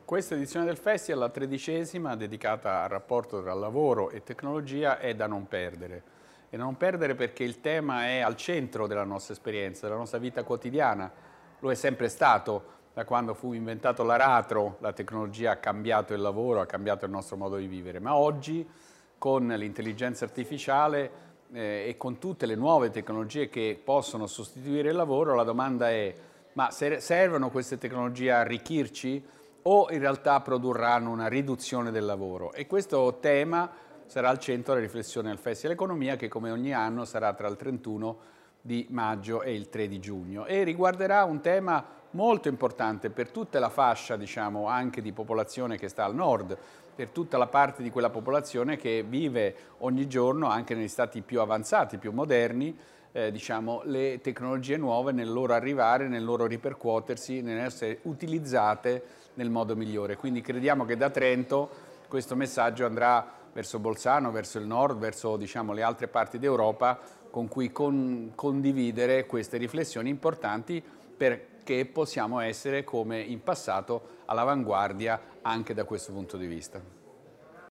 Questa edizione del Festival, la 13ª, dedicata al rapporto tra lavoro e tecnologia, è da non perdere. E da non perdere perché il tema è al centro della nostra esperienza, della nostra vita quotidiana. Lo è sempre stato, da quando fu inventato l'aratro, la tecnologia ha cambiato il lavoro, ha cambiato il nostro modo di vivere. Ma oggi, con l'intelligenza artificiale e con tutte le nuove tecnologie che possono sostituire il lavoro, la domanda è: ma servono queste tecnologie a arricchirci o in realtà produrranno una riduzione del lavoro? E questo tema sarà al centro della riflessione del Festival Economia, che come ogni anno sarà tra il 31 di maggio e il 3 di giugno e riguarderà un tema molto importante per tutta la fascia, diciamo, anche di popolazione che sta al nord, per tutta la parte di quella popolazione che vive ogni giorno, anche negli stati più avanzati, più moderni, diciamo, le tecnologie nuove nel loro arrivare, nel loro ripercuotersi, nell'essere utilizzate nel modo migliore. Quindi crediamo che da Trento questo messaggio andrà verso Bolzano, verso il nord, verso, diciamo, le altre parti d'Europa, con cui condividere queste riflessioni importanti perché possiamo essere, come in passato, all'avanguardia anche da questo punto di vista.